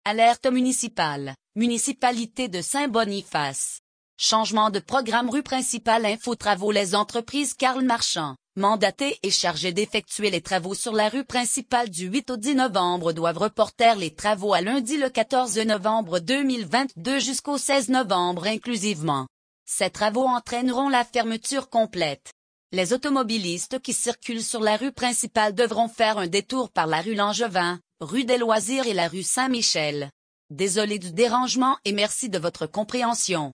Alerte municipale, municipalité de Saint-Boniface. Changement de programme rue principale Info-Travaux. Les entreprises Karl Marchand, mandatées et chargées d'effectuer les travaux sur la rue principale du 8 au 10 novembre doivent reporter les travaux à lundi le 14 novembre 2022 jusqu'au 16 novembre inclusivement. Ces travaux entraîneront la fermeture complète. Les automobilistes qui circulent sur la rue principale devront faire un détour par la rue Langevin, rue des Loisirs et la rue Saint-Michel. Désolé du dérangement et merci de votre compréhension.